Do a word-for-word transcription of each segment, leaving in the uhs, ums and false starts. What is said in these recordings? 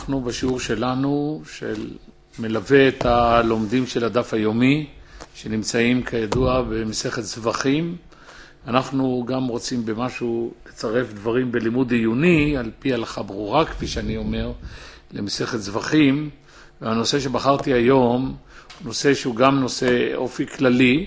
אנחנו בשיעור שלנו, של מלווה את הלומדים של הדף היומי, שנמצאים כידוע במסכת זבחים. אנחנו גם רוצים במשהו לצרף דברים בלימוד עיוני, על פי הלכה ברורה, כפי שאני אומר, למסכת זבחים. והנושא שבחרתי היום, נושא שהוא גם נושא אופי כללי,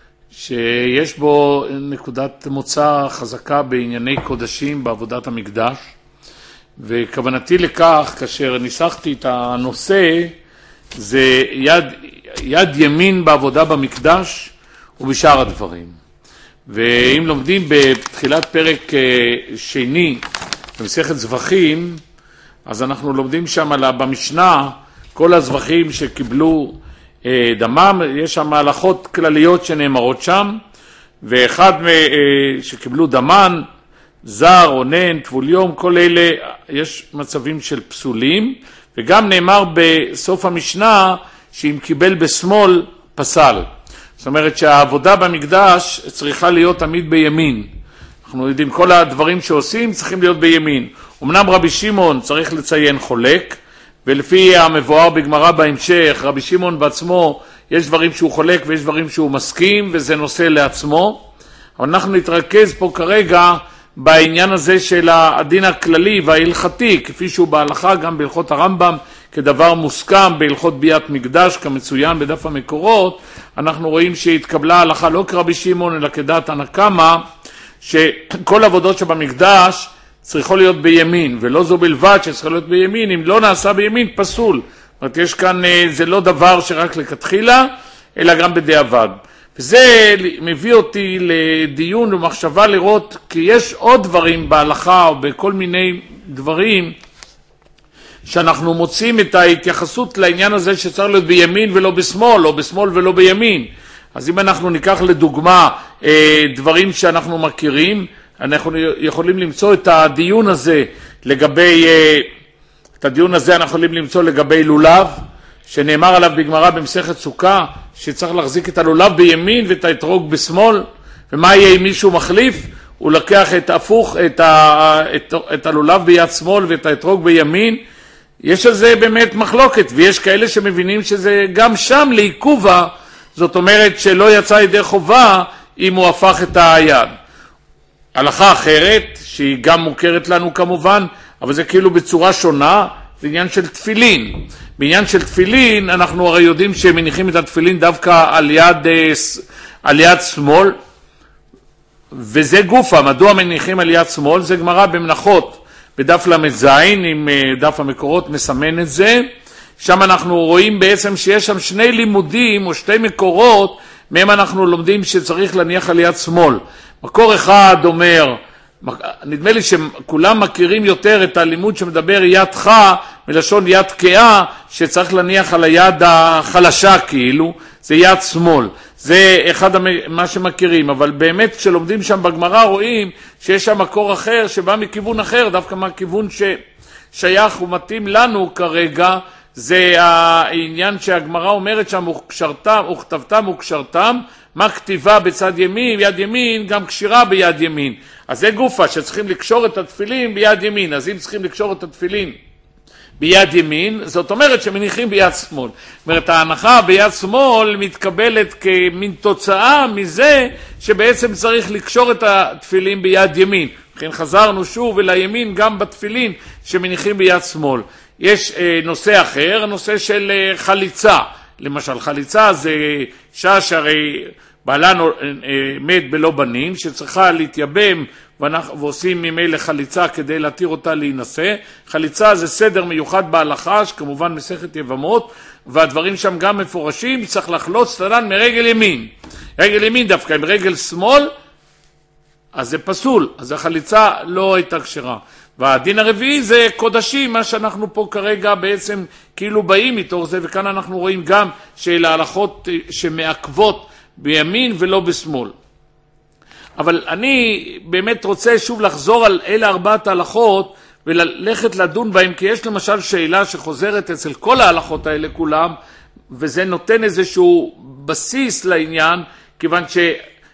שיש בו נקודת מוצא חזקה בענייני קודשים בעבודת המקדש. וכוונתי לכך, כאשר ניסחתי את הנושא, זה יד, יד ימין בעבודה במקדש ובשאר הדברים. ואם לומדים בתחילת פרק שני במסכת זבחים, אז אנחנו לומדים שם במשנה, כל הזבחים שקיבלו דמם, יש שם הלכות כלליות שנאמרות שם, ואחד שקיבלו דמן, זר, עונן, טבול יום, כל אלה יש מצבים של פסולים, וגם נאמר בסוף המשנה שאם קיבל בשמאל פסל. זאת אומרת שהעבודה במקדש צריכה להיות תמיד בימין. אנחנו יודעים כל הדברים שעושים צריכים להיות בימין. אמנם רבי שמעון צריך לציין חולק, ולפי המבואר בגמרא בהמשך, רבי שמעון בעצמו יש דברים שהוא חולק ויש דברים שהוא מסכים, וזה נושא לעצמו. אבל אנחנו נתרכז פה כרגע בעניין הזה של הדין הכללי וההלכתי, כפי שהוא בהלכה גם בהלכות הרמב"ם, כדבר מוסכם בהלכות ביאת מקדש, כמצוין בדף המקורות. אנחנו רואים שהתקבלה ההלכה לא כרבי שמעון אלא כדעת תנא קמא, שכל עבודות שבמקדש צריכות להיות בימין, ולא זו בלבד שצריכה להיות בימין, אם לא נעשה בימין פסול. זאת אומרת, יש כאן, זה לא דבר שרק לכתחילה, אלא גם בדיעבד. וזה מביא אותי לדיון ומחשבה לראות, כי יש עוד דברים בהלכה או בכל מיני דברים, שאנחנו מוצאים את ההתייחסות לעניין הזה שצריך להיות בימין ולא בשמאל, או בשמאל ולא בימין. אז אם אנחנו ניקח לדוגמה דברים שאנחנו מכירים, אנחנו יכולים למצוא את הדיון הזה לגבי, את הדיון הזה אנחנו יכולים למצוא לגבי לולב, שנאמר עליו בגמרא במסכת סוכה, שצריך להחזיק את הלולב בימין ואת האתרוג בשמאל. ומה יהיה אם מישהו מחליף? הוא לקח את הפוך, את, ה, את, את הלולב ביד שמאל ואת האתרוג בימין. יש על זה באמת מחלוקת, ויש כאלה שמבינים שזה גם שם לעיכובה, זאת אומרת שלא יצא ידי חובה אם הוא הפך את היד. הלכה אחרת, שהיא גם מוכרת לנו כמובן, אבל זה כאילו בצורה שונה, זה עניין של תפילין. בעניין של תפילין, אנחנו הרי יודעים שמניחים את התפילין דווקא על יד, על יד שמאל, וזה גופה. מדוע מניחים על יד שמאל? זה גמרא במנחות, בדף למ"ז, עם דף המקורות מסמן את זה. שם אנחנו רואים בעצם שיש שם שני לימודים או שתי מקורות, מהם אנחנו לומדים שצריך להניח על יד שמאל. מקור אחד אומר, נדמה לי שכולם מכירים יותר את הלימוד שמדבר ידך מלשון יד קאה, שצריך להניח על היד החלשה כאילו, זה יד שמאל. זה אחד מה שמכירים, אבל באמת כשלומדים שם בגמרא רואים שיש שם מקור אחר שבא מכיוון אחר, דווקא מהכיוון ששייך ומתאים לנו כרגע, זה העניין שהגמרא אומרת שם, וכשרתם, וכתבתם וכשרתם, מה כתיבה בצד ימין, יד ימין, גם קשירה ביד ימין. אז זה גופה שצריכים לקשור את התפילין ביד ימין. אז אם צריכים לקשור את התפילין ביד ימין, זאת אומרת שמניחים ביד שמאל. זאת אומרת, ההנחה ביד שמאל מתקבלת כמין תוצאה מזה שבעצם צריך לקשור את התפילין ביד ימין. לכן חזרנו שוב אל הימין גם בתפילין שמניחים ביד שמאל. יש אה, נושא אחר, נושא של אה, חליצה. למשל, חליצה זה אישה שהרי בעלה אה, מת בלא בנים, שצריכה להתייבם ועושים ממילא חליצה כדי להתיר אותה להינשא. חליצה זה סדר מיוחד בהלכה, שכמובן מסכת יבמות, והדברים שם גם מפורשים, צריך לחלוץ תנן מרגל ימין. רגל ימין דווקא, עם רגל שמאל, אז זה פסול, אז החליצה לא הייתה כשרה. והדין הרביעי זה קודשים, מה שאנחנו פה כרגע בעצם כאילו באים מתוך זה, וכאן אנחנו רואים גם שאלה הלכות שמעכבות בימין ולא בשמאל. אבל אני באמת רוצה שוב לחזור על אלה ארבעת ההלכות וללכת לדון בהם, כי יש למשל שאלה שחוזרת אצל כל ההלכות האלה כולם, וזה נותן איזשהו בסיס לעניין, כיוון ש...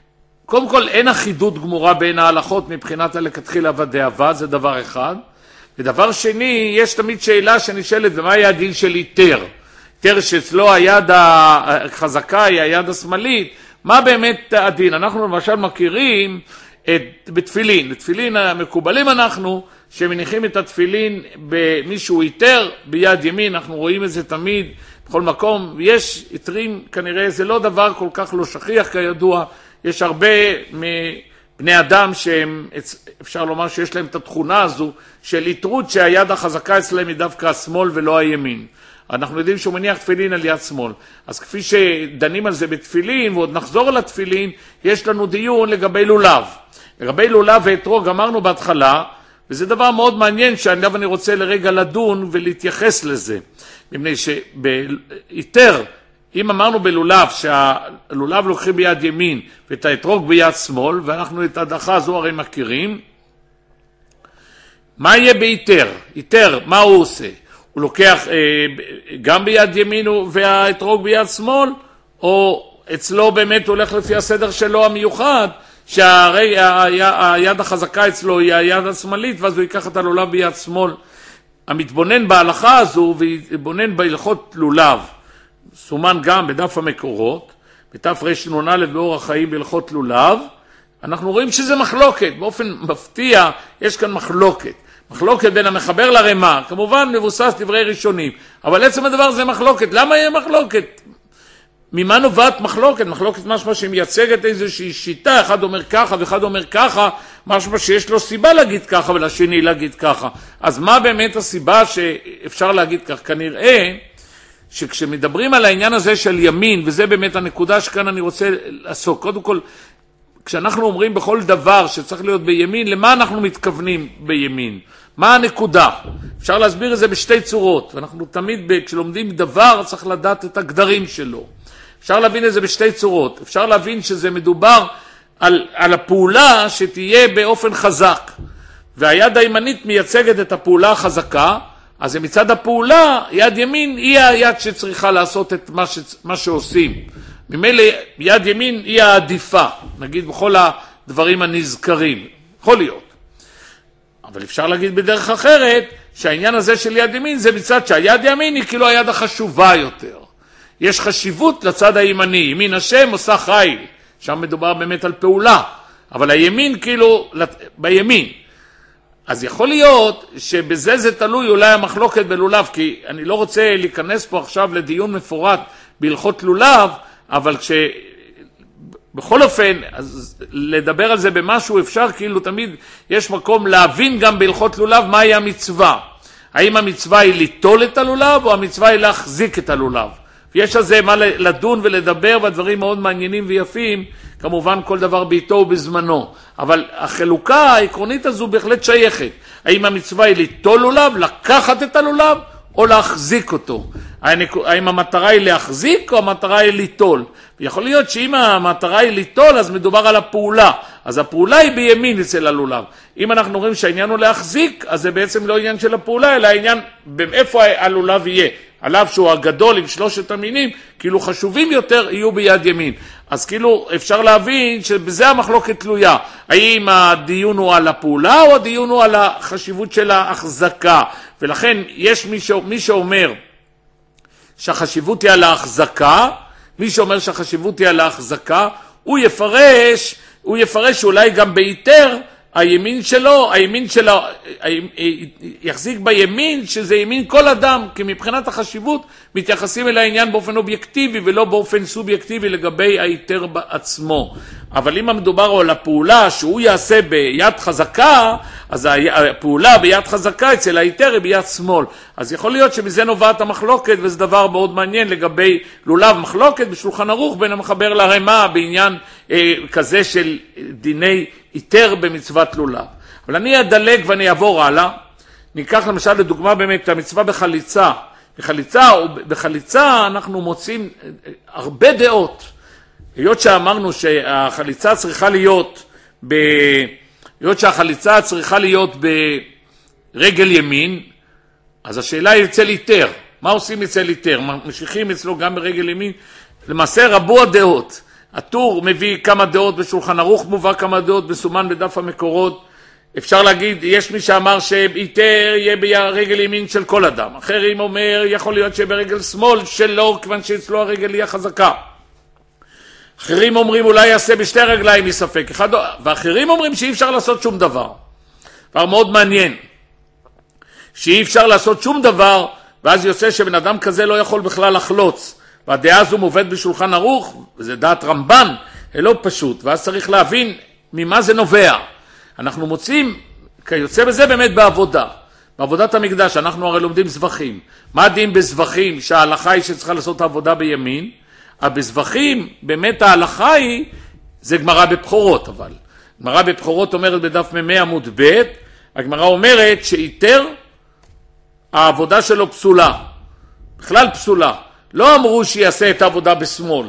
קודם כל אין אחידות גמורה בין ההלכות מבחינת הלכתחילה והדיעבד, זה דבר אחד. ודבר שני, יש תמיד שאלה שנשאלת, ומה היה הדין של איתר? איתר שאצלו היד החזקה היא היד השמאלית, מה באמת הדין? אנחנו למשל מכירים את, בתפילין, בתפילין המקובלים אנחנו, שמניחים את התפילין במישהו איתר ביד ימין, אנחנו רואים את זה תמיד בכל מקום, ויש איתרים, כנראה זה לא דבר כל כך לא שכיח כידוע, יש הרבה מבני אדם שהם, אפשר לומר שיש להם את התכונה הזו של איתרות שהיד החזקה אצלהם היא דווקא השמאל ולא הימין. אנחנו יודעים שהוא מניח תפילין על יד שמאל. אז כפי שדנים על זה בתפילין, ועוד נחזור לתפילין, יש לנו דיון לגבי לולב. לגבי לולב ואתרוג אמרנו בהתחלה, וזה דבר מאוד מעניין שעליו אני רוצה לרגע לדון ולהתייחס לזה. מפני שבאיתר, אם אמרנו בלולב שהלולב לוקחים ביד ימין ואת האתרוג ביד שמאל, ואנחנו את הדחה הזו הרי מכירים, מה יהיה באיתר? איתר, מה הוא עושה? הוא לוקח אה, גם ביד ימין והאתרוג ביד שמאל, או אצלו באמת הוא הולך לפי הסדר שלו המיוחד, שהרי היד החזקה אצלו היא היד השמאלית, ואז הוא ייקח את הלולב ביד שמאל. המתבונן בהלכה הזו, ובונן בהלכות לולב, סומן גם בדף המקורות, בתף רש"ן א' באורח חיים בהלכות לולב, אנחנו רואים שזה מחלוקת, באופן מפתיע יש כאן מחלוקת. מחלוקת בין המחבר לרמה, כמובן מבוסס דברי ראשונים, אבל עצם הדבר זה מחלוקת. למה יהיה מחלוקת? ממה נובעת מחלוקת? מחלוקת משמע שמייצגת איזושהי שיטה, אחד אומר ככה ואחד אומר ככה, משמע שיש לו סיבה להגיד ככה ולשני להגיד ככה. אז מה באמת הסיבה שאפשר להגיד כך? כנראה שכשמדברים על העניין הזה של ימין, וזה באמת הנקודה שכאן אני רוצה לעסוק, קודם כל, כשאנחנו אומרים בכל דבר שצריך להיות בימין, למה אנחנו מתכוונים בימין? מה הנקודה? אפשר להסביר את זה בשתי צורות, ואנחנו תמיד כשלומדים דבר צריך לדעת את הגדרים שלו. אפשר להבין את זה בשתי צורות. אפשר להבין שזה מדובר על, על הפעולה שתהיה באופן חזק, והיד הימנית מייצגת את הפעולה החזקה, אז מצד הפעולה, יד ימין היא היד שצריכה לעשות את מה, ש, מה שעושים. ממילא יד ימין היא העדיפה, נגיד בכל הדברים הנזכרים. יכול להיות. אבל אפשר להגיד בדרך אחרת, שהעניין הזה של יד ימין זה מצד שהיד ימין היא כאילו היד החשובה יותר. יש חשיבות לצד הימני, ימין השם עושה חיל, שם מדובר באמת על פעולה, אבל הימין כאילו בימין. אז יכול להיות שבזה זה תלוי אולי המחלוקת בלולב, כי אני לא רוצה להיכנס פה עכשיו לדיון מפורט בהלכות לולב, אבל כש... בכל אופן, אז לדבר על זה במשהו אפשר, כאילו תמיד יש מקום להבין גם בהלכות לולב מהי המצווה. האם המצווה היא ליטול את הלולב, או המצווה היא להחזיק את הלולב. ויש על זה מה לדון ולדבר, והדברים מאוד מעניינים ויפים, כמובן כל דבר בעיתו ובזמנו. אבל החלוקה העקרונית הזו בהחלט שייכת. האם המצווה היא ליטול לולב, לקחת את הלולב, או להחזיק אותו? האם המטרה היא להחזיק או המטרה היא ליטול? יכול להיות שאם המטרה היא ליטול אז מדובר על הפעולה, אז הפעולה היא בימין אצל הלולב. אם אנחנו רואים שהעניין הוא להחזיק, אז זה בעצם לא עניין של הפעולה, אלא העניין איפה הלולב יהיה. עליו שהוא הגדול עם שלושת המינים, כאילו חשובים יותר, יהיו ביד ימין. אז כאילו אפשר להבין שבזה המחלוקת תלויה. האם הדיון הוא על הפעולה או הדיון הוא על החשיבות של ההחזקה? ולכן יש מי, ש... מי שאומר שהחשיבות היא על ההחזקה, מי שאומר שהחשיבות היא על ההחזקה, הוא יפרש, הוא יפרש אולי גם ביתר, הימין שלו, הימין שלו, יחזיק בימין שזה ימין כל אדם, כי מבחינת החשיבות מתייחסים אל העניין באופן אובייקטיבי ולא באופן סובייקטיבי לגבי היתר בעצמו. אבל אם המדובר על הפעולה שהוא יעשה ביד חזקה, אז הפעולה ביד חזקה אצל היתר היא ביד שמאל. אז יכול להיות שמזה נובעת המחלוקת, וזה דבר מאוד מעניין לגבי לולב, מחלוקת בשולחן ערוך בין המחבר לרמה בעניין אה, כזה של דיני היתר במצוות לולב. אבל אני אדלג ואני אעבור הלאה. ניקח למשל לדוגמה באמת המצווה בחליצה. בחליצה, בחליצה אנחנו מוצאים הרבה דעות. היות שאמרנו שהחליצה צריכה להיות ב... היות שהחליצה צריכה להיות ברגל ימין, אז השאלה היא אצל היתר. מה עושים אצל היתר? משיכים אצלו גם ברגל ימין? למעשה רבו הדעות. הטור מביא כמה דעות בשולחן ערוך, מובא כמה דעות בסומן בדף המקורות. אפשר להגיד, יש מי שאמר שהיתר יהיה ברגל ימין של כל אדם. אחרים אומר, יכול להיות שברגל שמאל שלו, כיוון שאצלו הרגל היא החזקה. אחרים אומרים, אולי יעשה בשתי רגליים מספק. אחד, ואחרים אומרים שאי אפשר לעשות שום דבר. דבר מאוד מעניין. שאי אפשר לעשות שום דבר, ואז יוצא שבן אדם כזה לא יכול בכלל לחלוץ. והדעה הזו מובאת בשולחן ערוך, וזה דעת רמב"ן, זה לא פשוט. ואז צריך להבין ממה זה נובע. אנחנו מוצאים, כיוצא בזה באמת בעבודה. בעבודת המקדש, אנחנו הרי לומדים זבחים. מה הדין בזבחים? שההלכה היא שצריכה לעשות את העבודה בימין. אבל בזבחים, באמת ההלכה היא, זה גמרא בבחורות, אבל. גמרא בבחורות אומרת בדף מאה עמוד ב', הגמרא אומרת שיתר העבודה שלו פסולה. בכלל פסולה. לא אמרו שיעשה את העבודה בשמאל.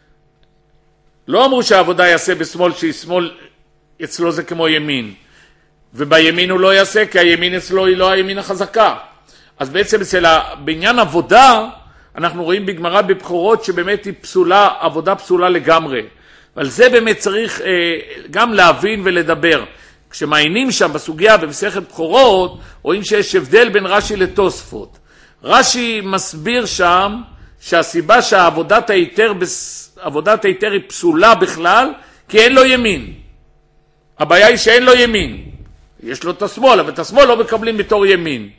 לא אמרו שהעבודה יעשה בשמאל, שהיא שמאל אצלו זה כמו ימין. ובימין הוא לא יעשה, כי הימין אצלו היא לא הימין החזקה. אז בעצם אצל בעניין עבודה, אנחנו רואים בגמרא בבחורות שבאמת היא פסולה, עבודה פסולה לגמרי. אבל זה באמת צריך אה, גם להבין ולדבר. כשמעיינים שם בסוגיה במסכת בחורות, רואים שיש הבדל בין רש"י לתוספות. רש"י מסביר שם שהסיבה שהעבודת היתר, עבודת היתר היא פסולה בכלל, כי אין לו ימין. הבעיה היא שאין לו ימין. יש לו את השמאל, אבל את השמאל לא מקבלים בתור ימין.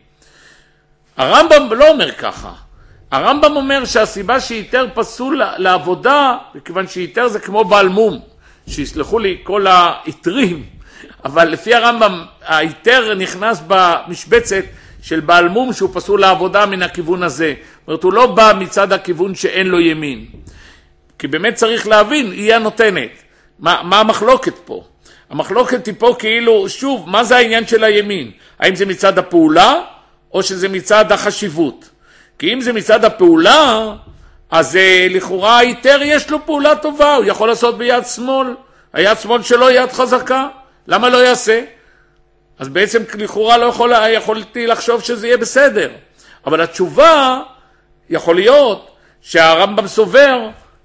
הרמב"ם לא אומר ככה. הרמב"ם אומר שהסיבה שיתר פסול לעבודה, מכיוון שיתר זה כמו בעל מום, שיסלחו לי כל היתרים, אבל לפי הרמב"ם היתר נכנס במשבצת של בעל מום שהוא פסול לעבודה מן הכיוון הזה. זאת אומרת, הוא לא בא מצד הכיוון שאין לו ימין. כי באמת צריך להבין, היא הנותנת. מה, מה המחלוקת פה? המחלוקת היא פה כאילו, שוב, מה זה העניין של הימין? האם זה מצד הפעולה או שזה מצד החשיבות? כי אם זה מצד הפעולה, אז לכאורה היתר יש לו פעולה טובה, הוא יכול לעשות ביד שמאל, היד שמאל שלו היא יד חזקה, למה לא יעשה? אז בעצם לכאורה לא יכול, יכולתי לחשוב שזה יהיה בסדר, אבל התשובה יכול להיות שהרמב"ם סובר,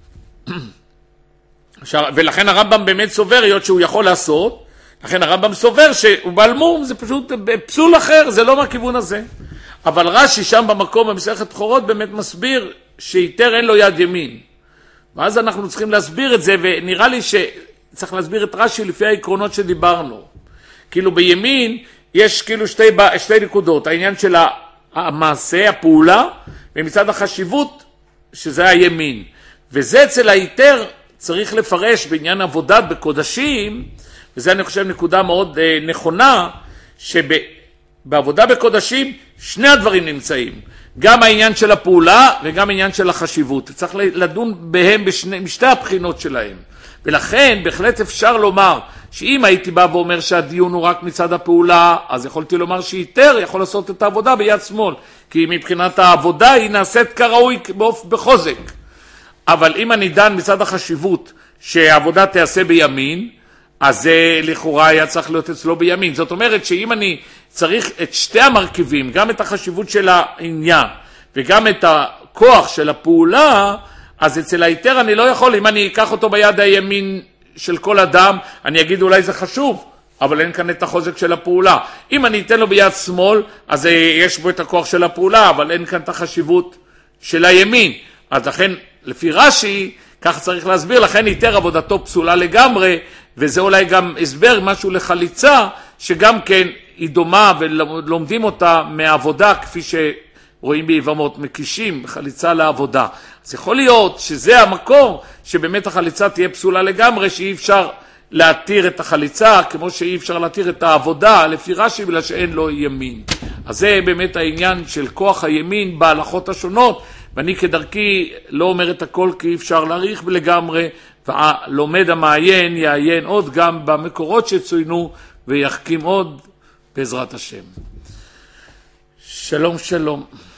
ולכן הרמב"ם באמת סובר, היות שהוא יכול לעשות, לכן הרמב"ם סובר שהוא בעל מום, זה פשוט פסול אחר, זה לא מהכיוון הזה. אבל רש"י שם במקום במסכת בחורות באמת מסביר שיתר אין לו יד ימין. ואז אנחנו צריכים להסביר את זה, ונראה לי שצריך להסביר את רש"י לפי העקרונות שדיברנו. כאילו בימין יש כאילו שתי, שתי נקודות, העניין של המעשה, הפעולה, ומצד החשיבות שזה הימין. וזה אצל היתר צריך לפרש בעניין עבודת בקודשים, וזה אני חושב נקודה מאוד אה, נכונה, שבעבודה בקודשים שני הדברים נמצאים, גם העניין של הפעולה וגם העניין של החשיבות. צריך לדון בהם בשני, בשתי הבחינות שלהם. ולכן בהחלט אפשר לומר שאם הייתי בא ואומר שהדיון הוא רק מצד הפעולה, אז יכולתי לומר שיתר יכול לעשות את העבודה ביד שמאל, כי מבחינת העבודה היא נעשית כראוי בחוזק. אבל אם אני דן מצד החשיבות שהעבודה תעשה בימין, אז זה לכאורה היה צריך להיות אצלו בימין. זאת אומרת שאם אני צריך את שתי המרכיבים, גם את החשיבות של העניין וגם את הכוח של הפעולה, אז אצל היתר אני לא יכול, אם אני אקח אותו ביד הימין של כל אדם, אני אגיד אולי זה חשוב, אבל אין כאן את החוזק של הפעולה. אם אני אתן לו ביד שמאל, אז יש בו את הכוח של הפעולה, אבל אין כאן את החשיבות של הימין. אז לכן, לפי רש"י, כך צריך להסביר, לכן היתר עבודתו פסולה לגמרי, וזה אולי גם הסבר משהו לחליצה, שגם כן היא דומה ולומדים אותה מהעבודה, כפי שרואים ביבמות, מקישים חליצה לעבודה. אז יכול להיות שזה המקור שבאמת החליצה תהיה פסולה לגמרי, שאי אפשר להתיר את החליצה, כמו שאי אפשר להתיר את העבודה, לפי רש"י, בגלל שאין לו ימין. אז זה באמת העניין של כוח הימין בהלכות השונות, ואני כדרכי לא אומר את הכל כי אי אפשר להעריך לגמרי, והלומד המעיין יעיין עוד גם במקורות שצוינו ויחכים עוד בעזרת השם. שלום שלום.